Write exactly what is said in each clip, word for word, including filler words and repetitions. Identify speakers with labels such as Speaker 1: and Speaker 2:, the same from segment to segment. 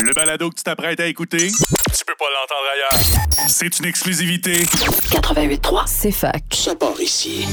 Speaker 1: Le balado que tu t'apprêtes à écouter, tu peux pas l'entendre ailleurs. C'est une exclusivité.
Speaker 2: quatre-vingt-huit trois,
Speaker 3: c'est fac.
Speaker 2: Ça part ici.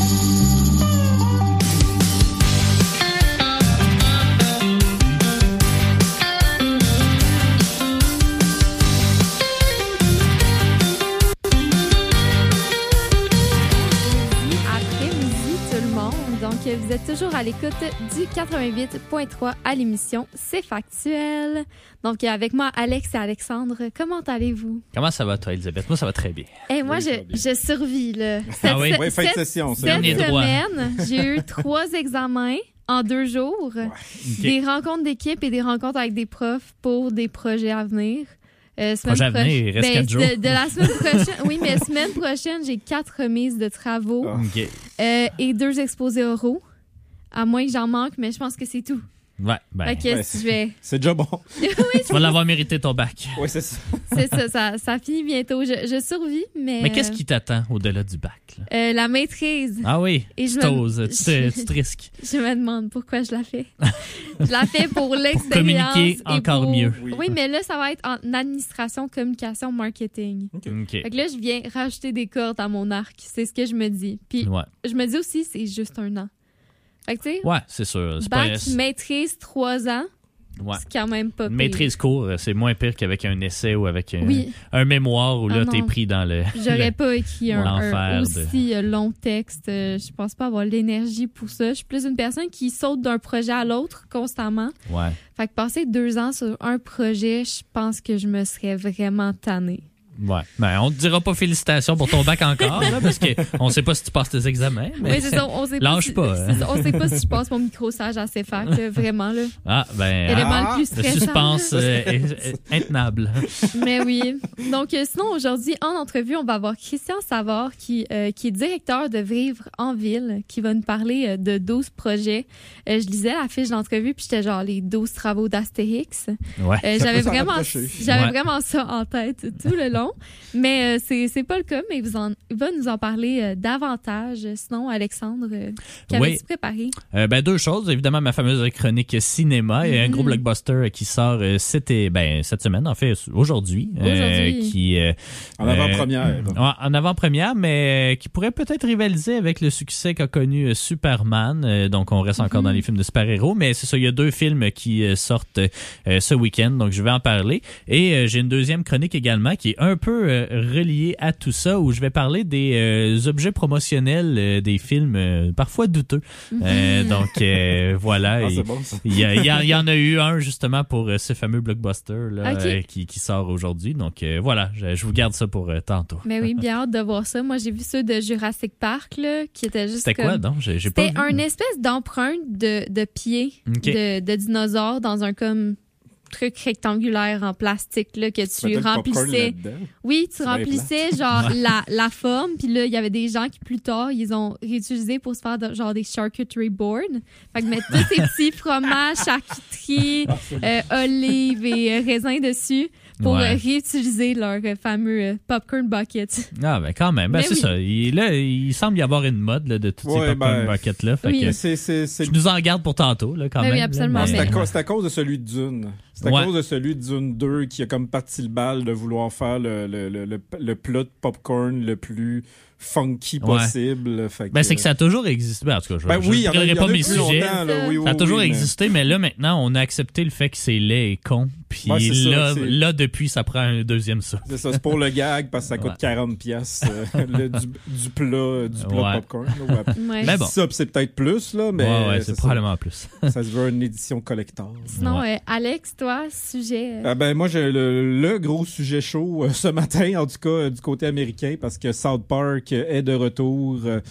Speaker 4: Donc, vous êtes toujours à l'écoute du quatre-vingt-huit point trois à l'émission C'est factuel. Donc, avec moi, Alex et Alexandre, comment allez-vous?
Speaker 5: Comment ça va, toi, Elisabeth? Moi, ça va très bien.
Speaker 4: Et moi, je, je survis. Là. Cette,
Speaker 5: ah oui?
Speaker 6: Oui, fin de session.
Speaker 4: Cette semaine, j'ai eu trois examens en deux jours, ouais. Okay. Des rencontres d'équipe et des rencontres avec des profs pour des projets à venir. Euh,
Speaker 5: Projet à venir, il reste
Speaker 4: ben,
Speaker 5: quatre jours.
Speaker 4: De, de la semaine prochaine, oui, mais semaine prochaine, j'ai quatre remises de travaux
Speaker 5: okay.
Speaker 4: euh, et deux exposés oraux. À moins que j'en manque, mais je pense que c'est tout.
Speaker 5: Ouais, ben.
Speaker 4: Fait que
Speaker 6: ouais,
Speaker 4: je vais...
Speaker 6: C'est déjà bon.
Speaker 4: oui,
Speaker 5: tu vas l'avoir mérité ton bac.
Speaker 6: Oui, c'est ça.
Speaker 4: c'est ça, ça, ça finit bientôt. Je, je survis, mais...
Speaker 5: Mais qu'est-ce qui t'attend au-delà du bac? Là?
Speaker 4: Euh, la maîtrise.
Speaker 5: Ah oui,
Speaker 4: et
Speaker 5: tu
Speaker 4: je
Speaker 5: t'oses,
Speaker 4: me...
Speaker 5: tu, te, tu te risques.
Speaker 4: Je me demande pourquoi je la fais. Je la fais pour l'expérience.
Speaker 5: Pour communiquer encore
Speaker 4: pour...
Speaker 5: mieux.
Speaker 4: Oui. oui, mais là, ça va être en administration, communication, marketing.
Speaker 5: OK. okay.
Speaker 4: Fait que là, je viens rajouter des cordes à mon arc. C'est ce que je me dis. Puis
Speaker 5: ouais.
Speaker 4: je me dis aussi, c'est juste un an. Fait que, tu sais,
Speaker 5: ouais, c'est sûr. C'est
Speaker 4: bac,
Speaker 5: pas...
Speaker 4: maîtrise, trois ans,
Speaker 5: ouais.
Speaker 4: c'est quand même pas pire.
Speaker 5: Maîtrise court, c'est moins pire qu'avec un essai ou avec un,
Speaker 4: oui.
Speaker 5: un mémoire où là,
Speaker 4: ah
Speaker 5: t'es pris dans le...
Speaker 4: J'aurais
Speaker 5: le...
Speaker 4: pas écrit un, un aussi
Speaker 5: de...
Speaker 4: long texte. Je pense pas avoir l'énergie pour ça. Je suis plus une personne qui saute d'un projet à l'autre constamment.
Speaker 5: Ouais.
Speaker 4: Fait que passer deux ans sur un projet, je pense que je me serais vraiment tannée.
Speaker 5: Ouais. Ben, on te dira pas félicitations pour ton bac encore, là, parce qu'on sait pas si tu passes tes examens. Mais...
Speaker 4: Oui, c'est ça. On sait
Speaker 5: Lâche
Speaker 4: pas.
Speaker 5: pas.
Speaker 4: Si, hein. On sait pas si je passe mon micro-sage à C F A C, vraiment, là.
Speaker 5: Ah, ben.
Speaker 4: Élément
Speaker 5: ah,
Speaker 4: le plus stressant.
Speaker 5: Le suspense euh, est, est intenable.
Speaker 4: Mais oui. Donc, euh, sinon, aujourd'hui, en entrevue, on va avoir Christian Savard, qui, euh, qui est directeur de Vivre en ville, qui va nous parler euh, de douze projets. Euh, je lisais la fiche d'entrevue, puis j'étais genre les douze travaux d'Astérix.
Speaker 5: Ouais.
Speaker 4: Euh, j'avais vraiment, j'avais
Speaker 5: ouais.
Speaker 4: vraiment ça en tête tout le long. Mais euh, c'est, c'est pas le cas, mais vous en, il va nous en parler euh, davantage. Sinon, Alexandre, euh, qu'avais-tu
Speaker 5: oui.
Speaker 4: préparé?
Speaker 5: Euh, ben, deux choses. Évidemment, ma fameuse chronique cinéma. Il y a un
Speaker 4: Mm-hmm.
Speaker 5: gros blockbuster qui sort euh, cette, ben, cette semaine, en fait, aujourd'hui.
Speaker 4: Aujourd'hui.
Speaker 5: Euh, qui, euh,
Speaker 6: en avant-première.
Speaker 5: Euh, en avant-première, mais qui pourrait peut-être rivaliser avec le succès qu'a connu Superman. Euh, donc, on reste encore mm-hmm. dans les films de super-héros. Mais c'est ça, il y a deux films qui euh, sortent euh, ce week-end. Donc, je vais en parler. Et euh, j'ai une deuxième chronique également qui est un peu euh, relié à tout ça, où je vais parler des euh, objets promotionnels euh, des films euh, parfois douteux. Euh, donc euh, voilà,
Speaker 6: ah,
Speaker 5: il
Speaker 6: bon,
Speaker 5: y, y, y en a eu un justement pour euh, ce fameux blockbuster là,
Speaker 4: okay.
Speaker 5: euh, qui, qui sort aujourd'hui. Donc euh, voilà, je, je vous garde ça pour euh, tantôt.
Speaker 4: Mais oui, bien hâte de voir ça. Moi, j'ai vu ceux de Jurassic Park là, qui était juste
Speaker 5: C'était
Speaker 4: comme...
Speaker 5: quoi donc? J'ai, j'ai pas
Speaker 4: C'était
Speaker 5: vu.
Speaker 4: une espèce d'empreinte de, de pieds
Speaker 5: okay.
Speaker 4: de, de dinosaures dans un comme truc rectangulaire en plastique là, que tu
Speaker 6: Peut-être
Speaker 4: remplissais. Oui, tu
Speaker 6: c'est
Speaker 4: remplissais genre la, la forme. Puis là, il y avait des gens qui plus tard, ils ont réutilisé pour se faire de, genre des charcuterie boards. Fait que mettre tous ces petits fromages, charcuterie, euh, olives et euh, raisins dessus pour
Speaker 5: ouais.
Speaker 4: euh, réutiliser leur euh, fameux euh, popcorn bucket.
Speaker 5: Ah, ben quand même. Ben,
Speaker 4: Mais
Speaker 5: c'est
Speaker 4: oui.
Speaker 5: ça. Il, là, il semble y avoir une mode là, de tous
Speaker 6: ouais,
Speaker 5: ces popcorn
Speaker 6: ben,
Speaker 5: buckets-là. Fait
Speaker 4: oui.
Speaker 5: que
Speaker 6: c'est, c'est, c'est...
Speaker 5: je nous en garde pour tantôt, là, quand
Speaker 4: ben
Speaker 5: même.
Speaker 4: Oui, absolument.
Speaker 5: Là,
Speaker 6: c'est,
Speaker 5: mais...
Speaker 6: à cause, c'est à cause de celui de Dune. C'est à
Speaker 5: ouais.
Speaker 6: cause de celui de Dune deux qui a comme parti le bal de vouloir faire le, le, le, le, le plat de popcorn le plus funky possible.
Speaker 5: Ouais.
Speaker 6: Fait que,
Speaker 5: ben, c'est que ça a toujours existé. Ben, en tout cas, je
Speaker 6: ben oui,
Speaker 5: ne regarderai pas mes sujets.
Speaker 6: Longtemps, là, oui, oui,
Speaker 5: ça a toujours
Speaker 6: oui,
Speaker 5: existé, mais... mais là, maintenant, on a accepté le fait que c'est laid et con. Puis
Speaker 6: ouais,
Speaker 5: là,
Speaker 6: ça,
Speaker 5: là, depuis, ça prend un deuxième ça.
Speaker 6: C'est ça, c'est pour le gag parce que ça coûte ouais. quarante piastres euh, le, du, du plat, du plat
Speaker 5: ouais.
Speaker 6: popcorn. Là,
Speaker 4: ouais.
Speaker 5: Mais bon.
Speaker 6: Ça, c'est peut-être plus, là, mais.
Speaker 5: Ouais, ouais, c'est,
Speaker 6: c'est
Speaker 5: probablement plus.
Speaker 6: Ça se veut une édition collector.
Speaker 4: Sinon,
Speaker 5: ouais.
Speaker 4: euh, Alex, toi, sujet. Euh...
Speaker 6: Ah ben, moi, j'ai le, le gros sujet chaud euh, ce matin, en tout cas, euh, du côté américain, parce que South Park est de retour. Euh,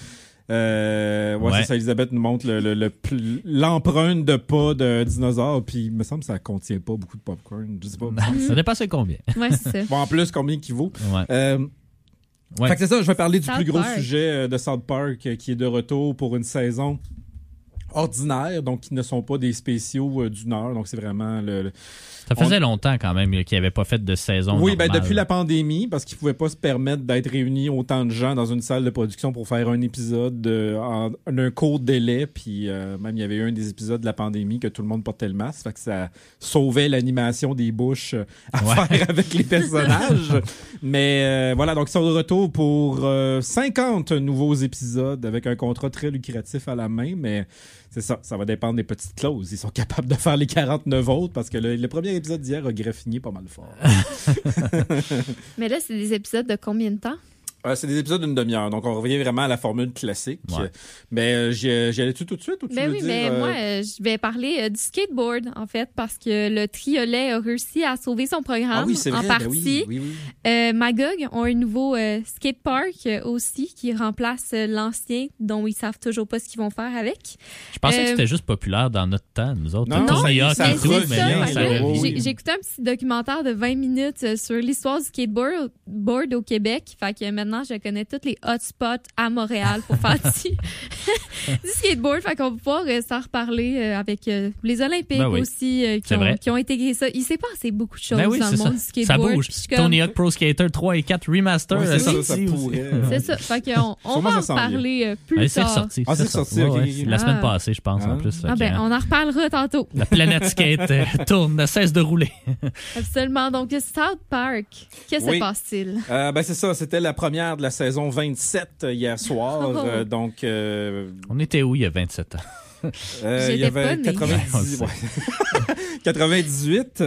Speaker 6: Euh, ouais, ouais. C'est ça, Elisabeth nous montre le, le, le, l'empreinte de pas de dinosaure, puis il me semble que ça contient pas beaucoup de popcorn. Je sais pas.
Speaker 5: Ça dépend c'est combien.
Speaker 4: Ouais, c'est ça.
Speaker 6: Bon, en plus, combien qu'il vaut.
Speaker 5: Ouais.
Speaker 6: Euh,
Speaker 5: ouais.
Speaker 6: Fait que c'est ça, je vais parler du
Speaker 4: South
Speaker 6: plus gros
Speaker 4: Park.
Speaker 6: sujet de South Park euh, qui est de retour pour une saison ordinaires, donc qui ne sont pas des spéciaux euh, d'une heure. Donc, c'est vraiment le... le
Speaker 5: Ça faisait
Speaker 6: on...
Speaker 5: longtemps quand même qu'il n'y avait pas fait de saison
Speaker 6: Oui,
Speaker 5: normale.
Speaker 6: ben depuis la pandémie, parce qu'ils ne pouvaient pas se permettre d'être réunis autant de gens dans une salle de production pour faire un épisode de, en un court délai. Puis euh, même, il y avait eu un des épisodes de la pandémie que tout le monde portait le masque. Fait que ça sauvait l'animation des bouches à ouais. faire avec les personnages. Mais euh, voilà, donc ils sont de retour pour euh, cinquante nouveaux épisodes avec un contrat très lucratif à la main. Mais c'est ça, ça va dépendre des petites clauses. Ils sont capables de faire les quarante-neuf autres parce que le, le premier épisode d'hier a graffiné pas mal fort.
Speaker 4: Mais là, c'est des épisodes de combien de temps?
Speaker 6: Euh, c'est des épisodes d'une demi-heure, donc on revient vraiment à la formule classique. Ouais. Mais euh, j'y, j'y allais-tu tout de suite ou tu
Speaker 4: ben
Speaker 6: veux
Speaker 4: oui,
Speaker 6: dire,
Speaker 4: mais
Speaker 6: euh...
Speaker 4: moi, euh, je vais parler euh, du skateboard, en fait, parce que le triolet a réussi à sauver son programme
Speaker 6: ah oui, c'est vrai,
Speaker 4: en partie.
Speaker 6: Ben oui, oui, oui.
Speaker 4: Euh, Magog ont un nouveau euh, skatepark euh, aussi qui remplace euh, l'ancien, dont ils savent toujours pas ce qu'ils vont faire avec.
Speaker 5: Je pensais
Speaker 4: euh,
Speaker 5: que c'était juste populaire dans notre temps, nous autres.
Speaker 6: Non, non,
Speaker 4: mais
Speaker 6: ça
Speaker 4: c'est
Speaker 6: revient,
Speaker 4: ça.
Speaker 6: ça
Speaker 4: Là,
Speaker 6: revient.
Speaker 4: j'ai, j'ai écouté un petit documentaire de vingt minutes euh, sur l'histoire du skateboard board au Québec. Fait que maintenant, je connais tous les hotspots à Montréal pour faire du, du skateboard. Fait qu'on va pouvoir euh, s'en reparler euh, avec euh, les Olympiques
Speaker 5: ben oui.
Speaker 4: aussi euh, qui, ont, qui ont intégré ça. Il s'est passé beaucoup de choses
Speaker 5: ben oui,
Speaker 4: dans le
Speaker 5: ça.
Speaker 4: monde du skateboard.
Speaker 5: Ça bouge.
Speaker 4: Comme...
Speaker 5: Tony Hawk Pro Skater trois et quatre Remaster.
Speaker 6: Ouais, c'est
Speaker 5: sorti
Speaker 6: ça, ça pourrait.
Speaker 4: C'est ça. Fait qu'on on va en parler euh, plus
Speaker 5: ben,
Speaker 4: tard.
Speaker 5: C'est sorti.
Speaker 6: Ah, c'est, c'est sorti. sorti.
Speaker 5: Ouais,
Speaker 6: Okay.
Speaker 5: ouais. La semaine passée, je pense,
Speaker 6: ah.
Speaker 5: en plus.
Speaker 4: Ah ben,
Speaker 5: que,
Speaker 4: on en reparlera tantôt.
Speaker 5: La planète skate euh, tourne, ne cesse de rouler.
Speaker 4: Absolument. Donc, South Park, qu'est-ce qui
Speaker 6: oui.
Speaker 4: se passe-t-il?
Speaker 6: Euh, ben, c'est ça. C'était la première de la saison vingt-sept hier soir.
Speaker 4: Oh.
Speaker 6: euh, donc, euh...
Speaker 5: on était où il y a vingt-sept ans?
Speaker 6: Euh, il y avait quatre-vingt-dix... ouais. quatre-vingt-dix-huit.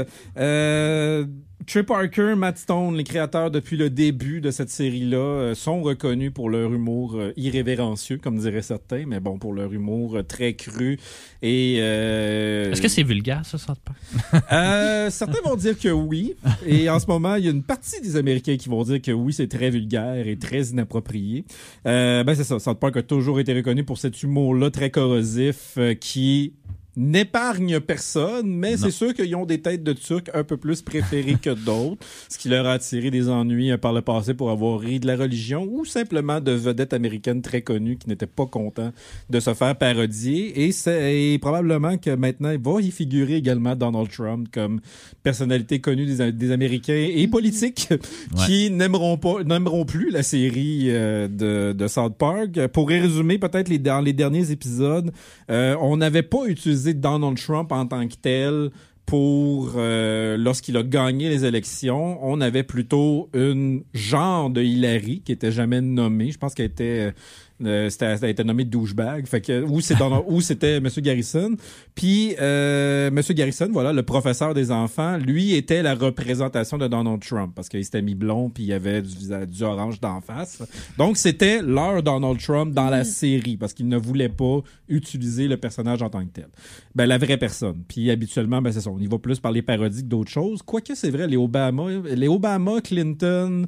Speaker 6: Euh, Trey Parker, Matt Stone, les créateurs depuis le début de cette série-là, euh, sont reconnus pour leur humour euh, irrévérencieux, comme diraient certains, mais bon, pour leur humour euh, très cru. Et euh...
Speaker 5: Est-ce que c'est vulgaire, ça, South Park?
Speaker 6: euh, certains vont dire que oui. Et en ce moment, il y a une partie des Américains qui vont dire que oui, c'est très vulgaire et très inapproprié. Euh, ben c'est ça, South Park a toujours été reconnu pour cet humour-là très corrosif euh, qui n'épargne personne, mais non. C'est sûr qu'ils ont des têtes de Turcs un peu plus préférées que d'autres, ce qui leur a attiré des ennuis par le passé pour avoir ri de la religion ou simplement de vedettes américaines très connues qui n'étaient pas contents de se faire parodier. Et, c'est, et probablement que maintenant, il va y figurer également Donald Trump comme personnalité connue des, des Américains et politiques ouais. qui n'aimeront pas, n'aimeront plus la série euh, de, de South Park. Pour résumer, peut-être les, dans les derniers épisodes, euh, on n'avait pas utilisé Donald Trump en tant que tel pour euh, lorsqu'il a gagné les élections, on avait plutôt une genre de Hillary qui était jamais nommée. Je pense qu'elle était euh, c'était, elle a été nommée douchebag. Fait que ou c'est Donald, ou c'était M. Garrison. Puis euh, M. Garrison, voilà, le professeur des enfants, lui était la représentation de Donald Trump parce qu'il s'était mis blond puis il y avait du visage du orange d'en face. Donc c'était leur Donald Trump dans la série parce qu'il ne voulait pas utiliser le personnage en tant que tel. Ben la vraie personne. Puis habituellement, ben c'est ça. On y va plus par les parodies que d'autres choses. Quoique c'est vrai, les Obama, les Obama, Clinton,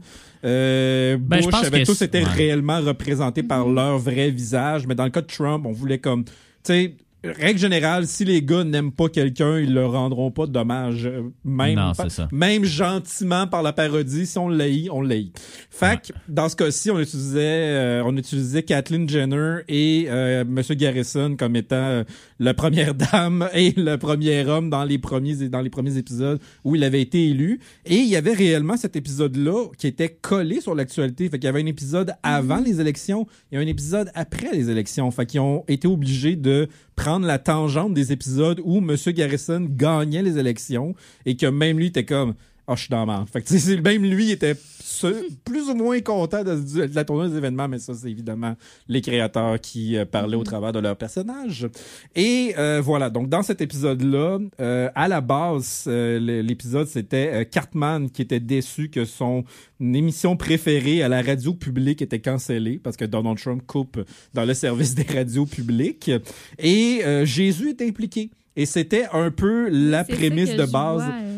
Speaker 6: euh,
Speaker 5: ben,
Speaker 6: Bush avaient tous été
Speaker 5: ouais.
Speaker 6: réellement représentés par leur vrai visage. Mais dans le cas de Trump, on voulait comme, tu sais, règle générale, si les gars n'aiment pas quelqu'un, ils leur rendront pas de dommages. Même,
Speaker 5: non,
Speaker 6: pa-
Speaker 5: c'est ça.
Speaker 6: même gentiment par la parodie, si on l'haït, on l'haït. Fait que, ouais. dans ce cas-ci, on utilisait, euh, on utilisait Kathleen Jenner et euh, M. Garrison comme étant euh, la première dame et le premier homme dans les premiers, dans les premiers épisodes où il avait été élu. Et il y avait réellement cet épisode-là qui était collé sur l'actualité. Fait qu'il y avait un épisode avant mm-hmm. les élections et un épisode après les élections. Fait qu'ils ont été obligés de prendre la tangente des épisodes où M. Garrison gagnait les élections et que même lui était comme « Ah, oh, je suis dans la merde. » Fait que c'est, même lui était plus ou moins content de, de la tournée des événements, mais ça, c'est évidemment les créateurs qui euh, parlaient au travers de leur personnage. Et euh, voilà, donc dans cet épisode-là, euh, à la base, euh, l'épisode, c'était euh, Cartman qui était déçu que son émission préférée à la radio publique était cancellée parce que Donald Trump coupe dans le service des radios publiques. Et euh, Jésus est impliqué. Et c'était un peu la
Speaker 4: c'est
Speaker 6: prémisse de base.
Speaker 4: Vois, euh...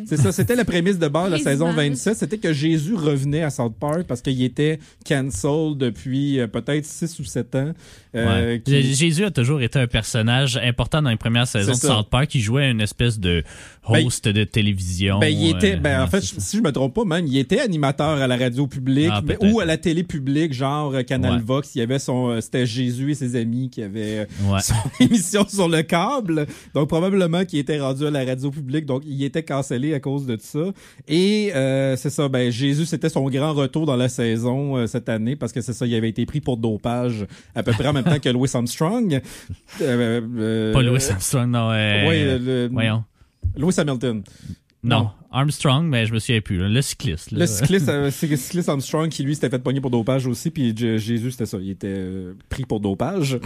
Speaker 6: C'est ça, c'était la prémisse de base de la
Speaker 4: Les
Speaker 6: saison
Speaker 4: images.
Speaker 6: vingt-sept, c'était que Jésus revenait à South Park parce qu'il était cancel depuis euh, peut-être six ou sept ans. Euh,
Speaker 5: Ouais.
Speaker 6: qui-
Speaker 5: Jésus a toujours été un personnage important dans les premières saisons de
Speaker 6: C'est ça.
Speaker 5: South Park. Il jouait une espèce de host de télévision.
Speaker 6: Ben, il était,
Speaker 5: euh,
Speaker 6: ben, en
Speaker 5: ouais,
Speaker 6: fait,
Speaker 5: c'est ça.
Speaker 6: si je me trompe pas, même, il était animateur à la radio publique
Speaker 5: Ah,
Speaker 6: mais-
Speaker 5: peut-être.
Speaker 6: ou à la télé publique, genre euh, Canal
Speaker 5: Ouais.
Speaker 6: Vox. Il y avait son, euh, c'était Jésus et ses amis qui avaient euh,
Speaker 5: Ouais.
Speaker 6: son émission sur le câble. Donc, probablement qu'il était rendu à la radio publique. Donc, il était cancellé à cause de ça. Et, euh, c'est ça, ben, Jésus, c'était son grand retour dans la saison euh, cette année parce que c'est ça, il avait été pris pour dopage à peu près en même temps que Louis Armstrong. Euh, euh,
Speaker 5: Pas Louis Armstrong, non. euh,
Speaker 6: ouais, le-
Speaker 5: Voyons.
Speaker 6: Louis Hamilton.
Speaker 5: Non.
Speaker 6: non.
Speaker 5: Armstrong, mais je me souviens plus. là. Le cycliste. là.
Speaker 6: Le cycliste, euh, c'est le cycliste Armstrong qui, lui, s'était fait pogner pour dopage aussi, puis J- Jésus, c'était ça. Il était euh, pris pour dopage.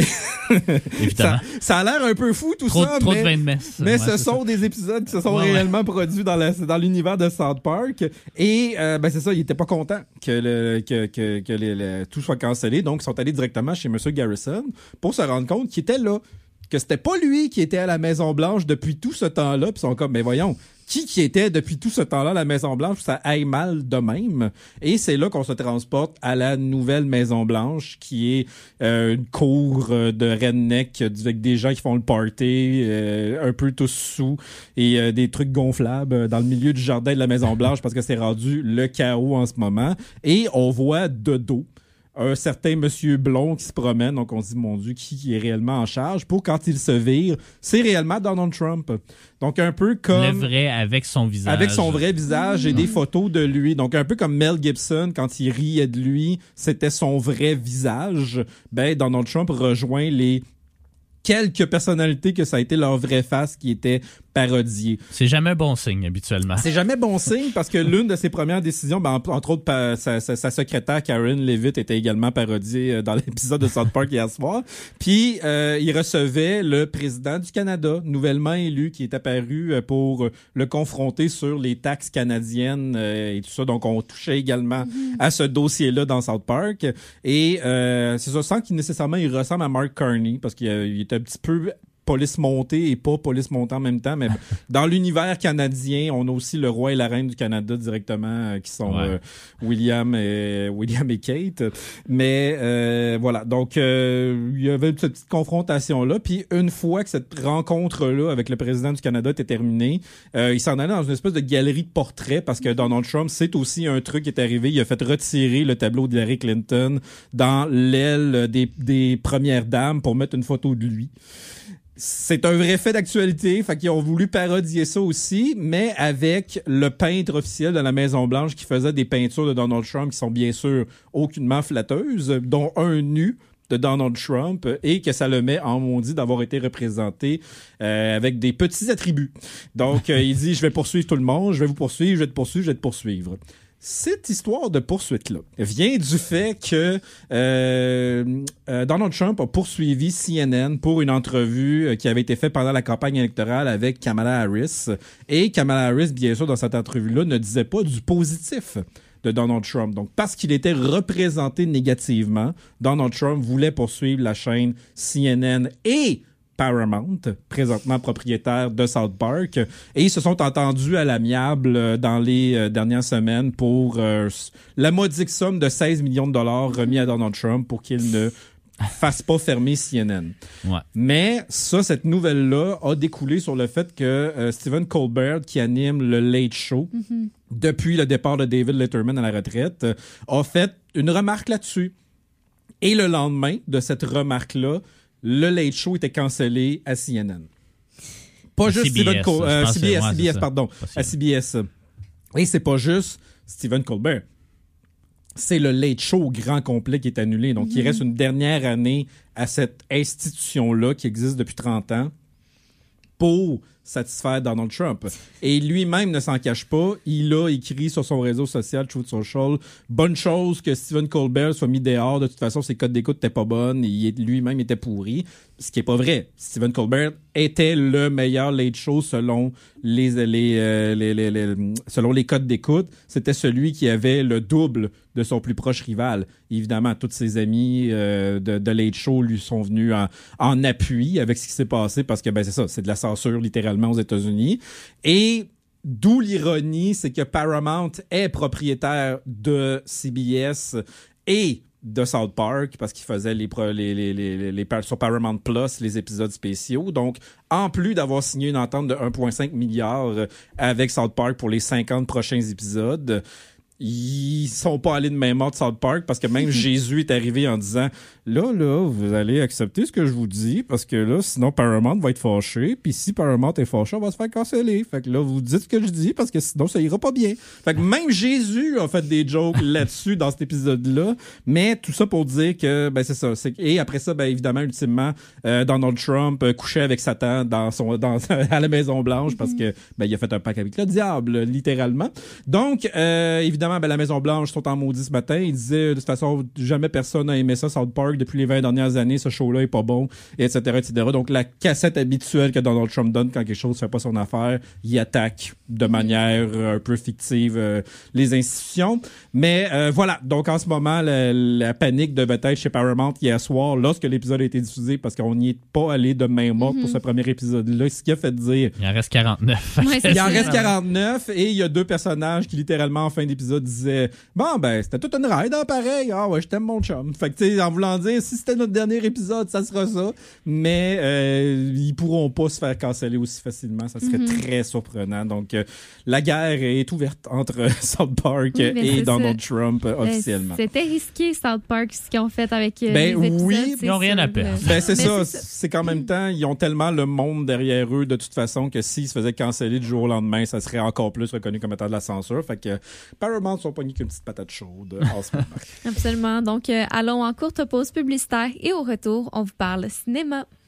Speaker 5: Évidemment.
Speaker 6: ça, ça a l'air un peu fou, tout
Speaker 5: Trop,
Speaker 6: ça,
Speaker 5: trop
Speaker 6: mais,
Speaker 5: de vin de messe.
Speaker 6: mais
Speaker 5: Ouais,
Speaker 6: ce
Speaker 5: c'est
Speaker 6: sont
Speaker 5: ça.
Speaker 6: des épisodes qui se sont
Speaker 5: Ouais, ouais.
Speaker 6: réellement produits dans, la, dans l'univers de South Park. Et euh, ben c'est ça, il était pas content que, le, que, que, que les- le- tout soit cancellé. Donc, ils sont allés directement chez M. Garrison pour se rendre compte qu'il était là. Que c'était pas lui qui était à la Maison-Blanche depuis tout ce temps-là. Puis ils sont comme, mais voyons, qui qui était depuis tout ce temps-là à la Maison-Blanche, ça aille mal de même. Et c'est là qu'on se transporte à la nouvelle Maison-Blanche, qui est euh, une cour euh, de redneck avec des gens qui font le party, euh, un peu tous sous, et euh, des trucs gonflables euh, dans le milieu du jardin de la Maison-Blanche parce que c'est rendu le chaos en ce moment. Et on voit de dos un certain monsieur blond qui se promène, donc on se dit, mon Dieu, qui, qui est réellement en charge? Pour quand il se vire, c'est réellement Donald Trump. Donc un peu comme...
Speaker 5: Le vrai avec son visage.
Speaker 6: Avec son vrai visage et des photos de lui. Donc un peu comme Mel Gibson, quand il riait de lui, c'était son vrai visage. Ben, Donald Trump rejoint les quelques personnalités que ça a été leur vraie face qui était parodiée.
Speaker 5: C'est jamais un bon signe, habituellement.
Speaker 6: C'est jamais bon signe parce que l'une de ses premières décisions, ben, entre autres, pa- sa, sa, sa secrétaire Karen Levitt était également parodiée euh, dans l'épisode de South Park hier soir. Puis, euh, il recevait le président du Canada, nouvellement élu, qui est apparu euh, pour euh, le confronter sur les taxes canadiennes euh, et tout ça. Donc, on touchait également à ce dossier-là dans South Park. Et euh, c'est ça, sans qu'il nécessairement il ressemble à Mark Carney parce qu'il euh, il est un petit peu police montée et pas police montée en même temps, mais dans l'univers canadien, on a aussi le roi et la reine du Canada directement euh, qui sont
Speaker 5: Ouais.
Speaker 6: euh, William et William et Kate. Mais euh, voilà, donc euh, il y avait cette petite confrontation là. Puis une fois que cette rencontre là avec le président du Canada était terminée, euh, il s'en allait dans une espèce de galerie de portraits parce que Donald Trump, c'est aussi un truc qui est arrivé. Il a fait retirer le tableau d'Hillary Clinton dans l'aile des, des premières dames pour mettre une photo de lui. C'est un vrai fait d'actualité, fait qu'ils ont voulu parodier ça aussi, mais avec le peintre officiel de la Maison-Blanche qui faisait des peintures de Donald Trump qui sont bien sûr aucunement flatteuses, dont un nu de Donald Trump, et que ça le met en maudit d'avoir été représenté euh, avec des petits attributs. Donc, euh, il dit, je vais poursuivre tout le monde, je vais vous poursuivre, je vais te poursuivre, je vais te poursuivre. Cette histoire de poursuite-là vient du fait que euh, euh, Donald Trump a poursuivi C N N pour une entrevue euh, qui avait été faite pendant la campagne électorale avec Kamala Harris. Et Kamala Harris, bien sûr, dans cette entrevue-là, ne disait pas du positif de Donald Trump. Donc, parce qu'il était représenté négativement, Donald Trump voulait poursuivre la chaîne C N N et Paramount, présentement propriétaire de South Park, et ils se sont entendus à l'amiable euh, dans les euh, dernières semaines pour euh, la modique somme de seize millions de dollars remis à Donald Trump pour qu'il ne fasse pas fermer C N N.
Speaker 5: Ouais.
Speaker 6: Mais ça, cette nouvelle-là a découlé sur le fait que euh, Stephen Colbert, qui anime le Late Show,
Speaker 4: Mm-hmm.
Speaker 6: depuis le départ de David Letterman à la retraite, euh, a fait une remarque là-dessus. Et le lendemain de cette remarque-là, le Late Show était cancellé à C N N. Pas juste
Speaker 5: C B S,
Speaker 6: Stephen Colbert,
Speaker 5: je
Speaker 6: euh,
Speaker 5: pense
Speaker 6: C B S,
Speaker 5: que- ouais,
Speaker 6: C B
Speaker 5: c'est
Speaker 6: S,
Speaker 5: ça.
Speaker 6: pardon,
Speaker 5: Possible.
Speaker 6: à C B S. Et c'est pas juste Stephen Colbert. C'est le Late Show au grand complet qui est annulé. Donc, il reste une dernière année à cette institution-là qui existe depuis trente ans pour satisfaire Donald Trump. Et lui-même ne s'en cache pas. Il a écrit sur son réseau social, Truth Social, bonne chose que Stephen Colbert soit mis dehors. De toute façon, ses codes d'écoute n'étaient pas bonnes. Il, lui-même était pourri. Ce qui est pas vrai. Stephen Colbert était le meilleur late show selon les, les, euh, les, les, les, selon les codes d'écoute. C'était celui qui avait le double de son plus proche rival. Évidemment, tous ses amis euh, de, de Late Show lui sont venus en, en appui avec ce qui s'est passé parce que, ben, c'est ça, c'est de la censure littéralement aux États-Unis. Et d'où l'ironie, c'est que Paramount est propriétaire de C B S et de South Park parce qu'ils faisaient les, les, les, les, les, les sur Paramount Plus les épisodes spéciaux. Donc, en plus d'avoir signé une entente de un virgule cinq milliard avec South Park pour les cinquante prochains épisodes, ils sont pas allés de même ordre de South Park parce que même Jésus est arrivé en disant là, là, vous allez accepter ce que je vous dis parce que là, sinon Paramount va être fâché. Puis si Paramount est fâché, on va se faire canceller. Fait que là, vous dites ce que je dis parce que sinon, ça ira pas bien. Fait que même Jésus a fait des jokes là-dessus dans cet épisode-là. Mais tout ça pour dire que, ben, c'est ça. C'est... Et après ça, ben, évidemment, ultimement, euh, Donald Trump euh, couchait avec Satan dans son, dans, à la Maison-Blanche parce que, ben, il a fait un pacte avec le diable, littéralement. Donc, euh, évidemment, ben, la Maison-Blanche sont en maudit ce matin. Ils disaient, de toute façon, jamais personne n'a aimé ça, South Park. Depuis les vingt dernières années, ce show-là est pas bon, et cetera, et cetera. Donc, la cassette habituelle que Donald Trump donne quand quelque chose ne fait pas son affaire, il attaque de manière un peu fictive euh, les institutions. Mais euh, voilà, donc en ce moment, la, la panique devait être chez Paramount hier soir, lorsque l'épisode a été diffusé, parce qu'on n'y est pas allé de main morte mm-hmm. pour ce premier épisode-là, ce qui a fait dire...
Speaker 5: Il en reste quarante-neuf.
Speaker 4: Ouais,
Speaker 6: il en reste quarante-neuf, et il y a deux personnages qui, littéralement, en fin d'épisode, disaient « Bon, ben, c'était toute une ride, hein, pareil. Ah ouais, je t'aime, mon chum. » Fait que, tu sais, en voulant dire, si c'était notre dernier épisode, ça sera ça. Mais euh, ils pourront pas se faire canceller aussi facilement. Ça serait mm-hmm. très surprenant. Donc, euh, la guerre est ouverte entre South Park oui, et Donald ça. Trump euh, officiellement.
Speaker 4: C'était risqué, South Park, ce qu'ils ont fait avec euh,
Speaker 6: ben,
Speaker 4: les épisodes.
Speaker 6: Oui,
Speaker 5: ils n'ont rien à perdre.
Speaker 6: Ben, c'est, ça, c'est ça. C'est qu'en même temps, ils ont tellement le monde derrière eux de toute façon que s'ils se faisaient canceller du jour au lendemain, ça serait encore plus reconnu comme étant de la censure. Fait que Paramount sont pas ni qu'une petite patate chaude en ce moment.
Speaker 4: Absolument. Donc, euh, allons en courte pause publicitaire et au retour, on vous parle cinéma.